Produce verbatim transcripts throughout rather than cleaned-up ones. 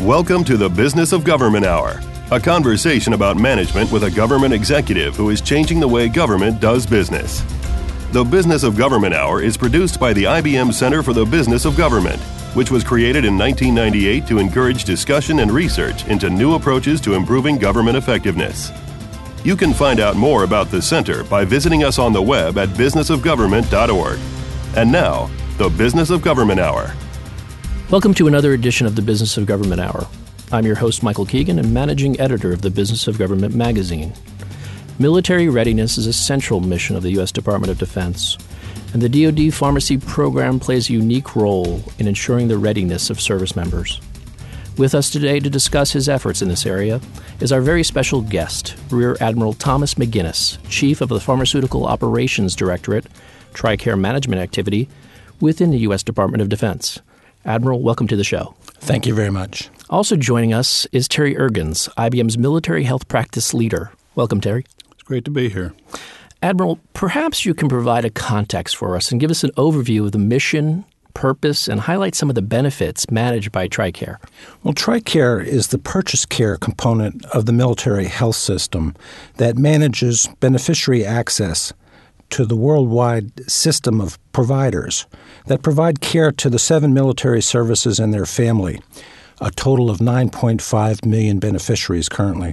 Welcome to the Business of Government Hour, a conversation about management with a government executive who is changing the way government does business. The Business of Government Hour is produced by the I B M Center for the Business of Government, which was created in nineteen ninety-eight to encourage discussion and research into new approaches to improving government effectiveness. You can find out more about the center by visiting us on the web at business of government dot org. And now, the Business of Government Hour. Welcome to another edition of the Business of Government Hour. I'm your host, Michael Keegan, and managing editor of the Business of Government magazine. Military readiness is a central mission of the U S Department of Defense, and the D O D Pharmacy Program plays a unique role in ensuring the readiness of service members. With us today to discuss his efforts in this area is our very special guest, Rear Admiral Thomas McGinnis, Chief of the Pharmaceutical Operations Directorate, TRICARE Management Activity, within the U S Department of Defense. Admiral, welcome to the show. Thank you very much. Also joining us is Terry Ergens, I B M's Military Health Practice Leader. Welcome, Terry. It's great to be here. Admiral, perhaps you can provide a context for us and give us an overview of the mission, purpose, and highlight some of the benefits managed by TRICARE. Well, TRICARE is the purchase care component of the military health system that manages beneficiary access to the worldwide system of providers that provide care to the seven military services and their family, a total of nine point five million beneficiaries currently.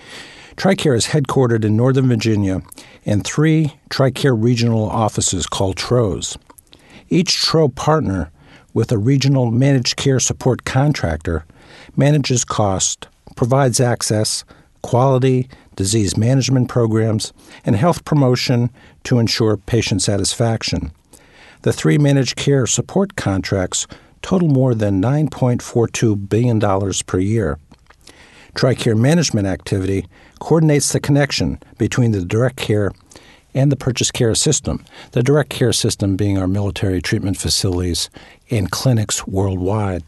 TRICARE is headquartered in Northern Virginia in three TRICARE regional offices called T R Os. Each T R O partner with a regional managed care support contractor manages cost, provides access, quality, disease management programs, and health promotion to ensure patient satisfaction. The three managed care support contracts total more than nine point four two billion dollars per year. TRICARE Management Activity coordinates the connection between the direct care and the purchase care system, the direct care system being our military treatment facilities and clinics worldwide.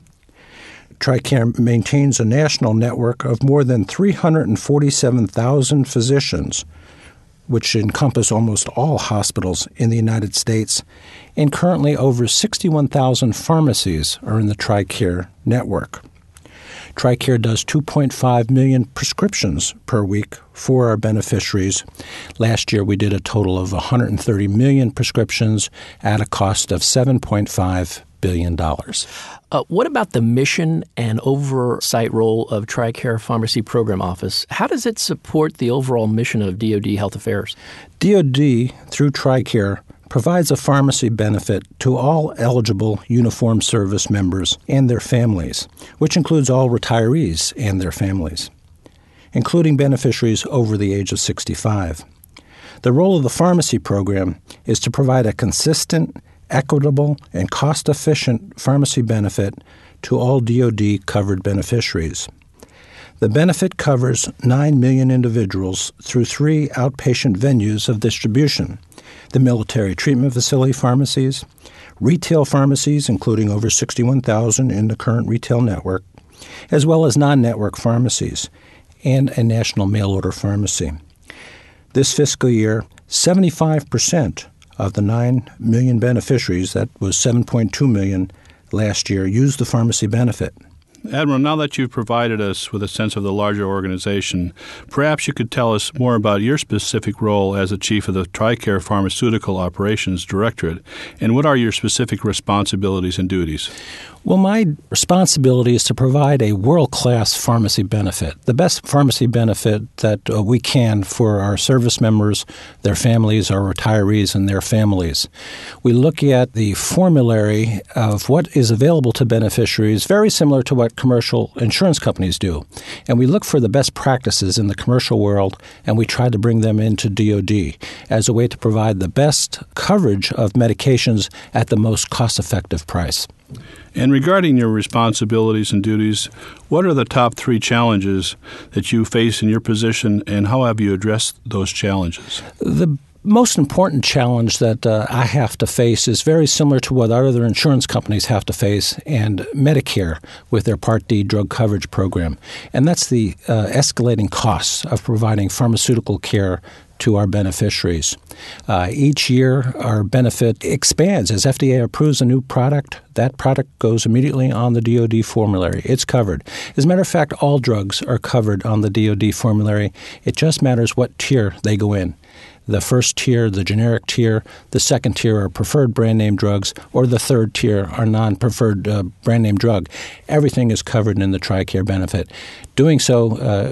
TRICARE maintains a national network of more than three hundred forty-seven thousand physicians, which encompass almost all hospitals in the United States, and currently over sixty-one thousand pharmacies are in the TRICARE network. TRICARE does two point five million prescriptions per week for our beneficiaries. Last year, we did a total of one hundred thirty million prescriptions at a cost of seven point five billion dollars. Uh, what about the mission and oversight role of TRICARE Pharmacy Program Office? How does it support the overall mission of D O D Health Affairs? D O D, through TRICARE, provides a pharmacy benefit to all eligible uniformed service members and their families, which includes all retirees and their families, including beneficiaries over the age of sixty-five. The role of the pharmacy program is to provide a consistent, equitable, and cost-efficient pharmacy benefit to all D O D-covered beneficiaries. The benefit covers nine million individuals through three outpatient venues of distribution: the military treatment facility pharmacies, retail pharmacies, including over sixty-one thousand in the current retail network, as well as non-network pharmacies, and a national mail-order pharmacy. This fiscal year, seventy-five percent of the nine million beneficiaries, that was seven point two million last year, used the pharmacy benefit. Admiral, now that you've provided us with a sense of the larger organization, perhaps you could tell us more about your specific role as the Chief of the TRICARE Pharmaceutical Operations Directorate, and what are your specific responsibilities and duties? Well, my responsibility is to provide a world-class pharmacy benefit, the best pharmacy benefit that uh, we can for our service members, their families, our retirees, and their families. We look at the formulary of what is available to beneficiaries, very similar to what commercial insurance companies do. And we look for the best practices in the commercial world, and we try to bring them into D O D as a way to provide the best coverage of medications at the most cost-effective price. And regarding your responsibilities and duties, what are the top three challenges that you face in your position, and how have you addressed those challenges? The most important challenge that uh, I have to face is very similar to what other insurance companies have to face and Medicare with their Part D drug coverage program, and that's the uh, escalating costs of providing pharmaceutical care to our beneficiaries. Uh, each year, our benefit expands. As F D A approves a new product, that product goes immediately on the D O D formulary. It's covered. As a matter of fact, all drugs are covered on the D O D formulary. It just matters what tier they go in. The first tier, the generic tier, the second tier are preferred brand name drugs, or the third tier are non-preferred uh, brand name drug. Everything is covered in the TRICARE benefit. Doing so uh,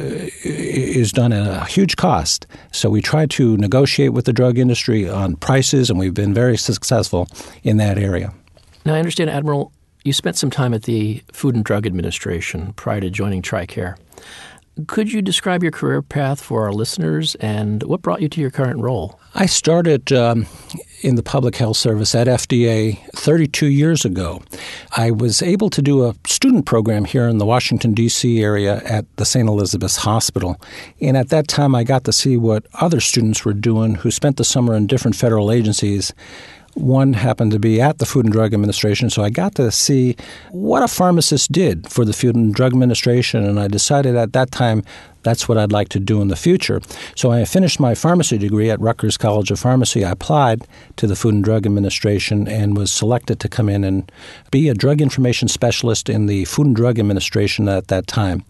is done at a huge cost. So we try to negotiate with the drug industry on prices, and we've been very successful in that area. Now, I understand, Admiral, you spent some time at the Food and Drug Administration prior to joining TRICARE. Could you describe your career path for our listeners and what brought you to your current role? I started um, in the Public Health Service at F D A thirty-two years ago. I was able to do a student program here in the Washington, D C area at the Saint Elizabeth's Hospital. And at that time, I got to see what other students were doing who spent the summer in different federal agencies. One happened to be at the Food and Drug Administration, so I got to see what a pharmacist did for the Food and Drug Administration, and I decided at that time that's what I'd like to do in the future. So I finished my pharmacy degree at Rutgers College of Pharmacy. I applied to the Food and Drug Administration and was selected to come in and be a drug information specialist in the Food and Drug Administration at that time.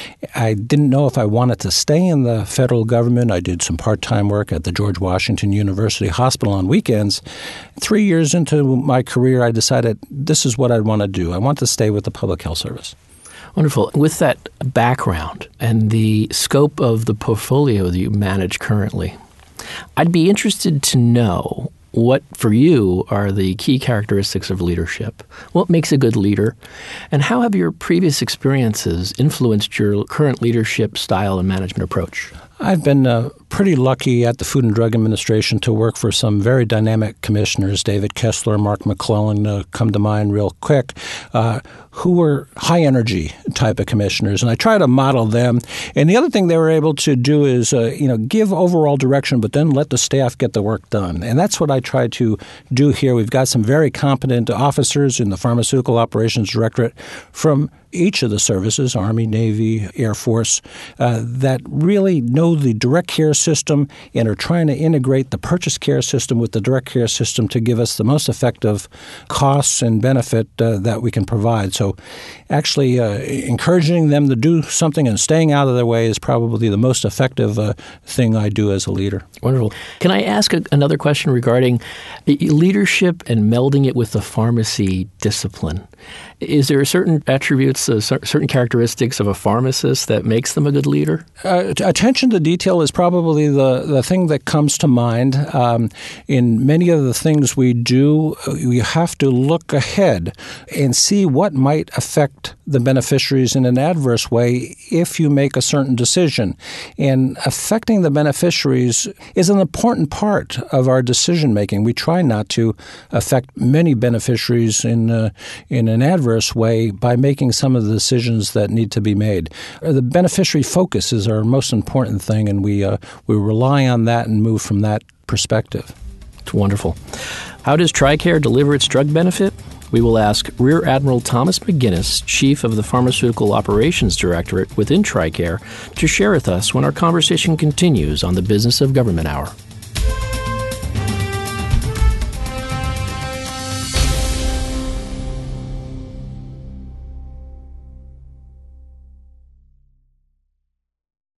I didn't know if I wanted to stay in the federal government. I did some part-time work at the George Washington University Hospital on weekends. Three years into my career, I decided this is what I want to do. I want to stay with the Public Health Service. Wonderful. With that background and the scope of the portfolio that you manage currently, I'd be interested to know what, for you, are the key characteristics of leadership. What makes a good leader? And how have your previous experiences influenced your current leadership style and management approach? I've been uh, pretty lucky at the Food and Drug Administration to work for some very dynamic commissioners, David Kessler, Mark McClellan uh, come to mind real quick, uh, who were high-energy type of commissioners. And I try to model them. And the other thing they were able to do is, uh, you know, give overall direction, but then let the staff get the work done. And that's what I try to do here. We've got some very competent officers in the Pharmaceutical Operations Directorate from each of the services, Army, Navy, Air Force, uh, that really know the direct care system and are trying to integrate the purchase care system with the direct care system to give us the most effective costs and benefit uh, that we can provide. So actually uh, encouraging them to do something and staying out of their way is probably the most effective uh, thing I do as a leader. Wonderful. Can I ask a, another question regarding leadership and melding it with the pharmacy discipline? Is there certain attributes, uh, certain characteristics of a pharmacist that makes them a good leader? Uh, attention to detail is probably the, the thing that comes to mind. Um, in many of the things we do, we have to look ahead and see what might affect the beneficiaries in an adverse way if you make a certain decision. And affecting the beneficiaries is an important part of our decision-making. We try not to affect many beneficiaries in, uh, in an adverse way by making some of the decisions that need to be made. The beneficiary focus is our most important thing, and we uh, we rely on that and move from that perspective. It's wonderful. How does TRICARE deliver its drug benefit? We will ask Rear Admiral Thomas McGinnis, Chief of the Pharmaceutical Operations Directorate within TRICARE, to share with us when our conversation continues on the Business of Government Hour.